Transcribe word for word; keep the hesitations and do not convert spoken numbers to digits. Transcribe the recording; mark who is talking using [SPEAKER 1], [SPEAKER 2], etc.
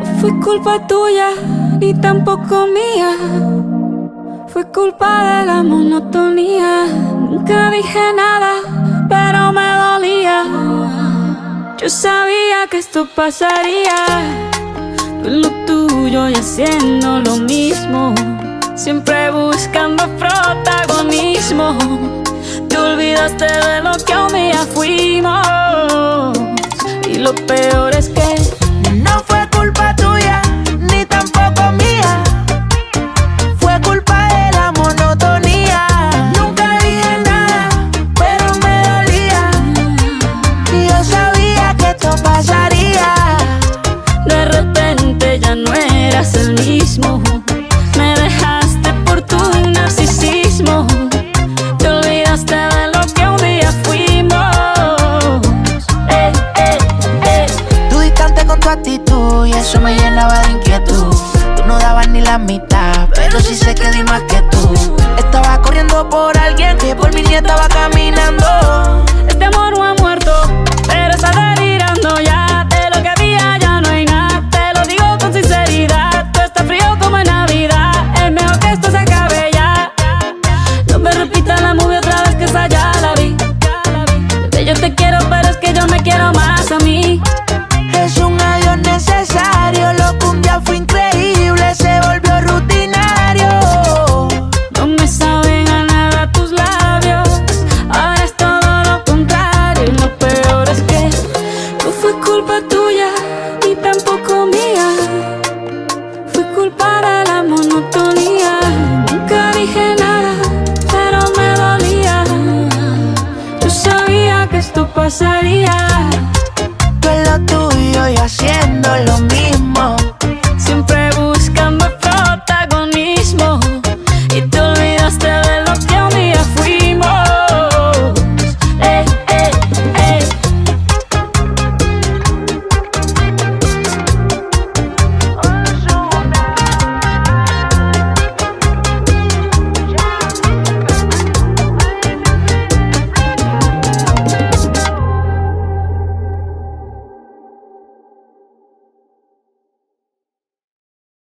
[SPEAKER 1] No fue culpa tuya, ni tampoco mía. Fue culpa de la monotonía. Nunca dije nada, pero me dolía. Yo sabía que esto pasaría. Tú en lo tuyo y haciendo lo mismo, siempre buscando protagonismo. Te olvidaste de lo que un día fuimos. Y lo peor es que
[SPEAKER 2] no fue culpa tuya, ni tampoco mía. Fue culpa de la monotonía. Nunca dije nada, pero me dolía. Y yo sabía que esto pasaría.
[SPEAKER 1] de repente ya no eras el mismo. Me dejaste por tu narcisismo. Te olvidaste de lo que un día fuimos. eh, eh, eh.
[SPEAKER 2] Tú distante con tu actitud y eso me llenaba de inquietud. Tú no dabas ni la mitad, pero sí sé que di más que tú. Estaba corriendo por alguien que por mí ni estaba caminando.
[SPEAKER 1] Este amor no ha muerto, pero está delirando ya. De lo que había ya no hay nada. Te lo digo con sinceridad. Tú estás frío como en Navidad. Es mejor que esto se acabe ya. No me repitas la movie otra vez, que esa ya la vi. Bebé, yo te quiero, pero es que yo me quiero más a mí.
[SPEAKER 2] Es un adiós necesario. Lo que un día fue increíble se volvió rutinario.
[SPEAKER 1] No me saben a nada tus labios. Ahora es todo lo contrario. Y lo peor es que no fue culpa tuya, ni tampoco mía. Fue culpa de la monotonía. Nunca dije nada, pero me dolía. Yo sabía que esto pasaría.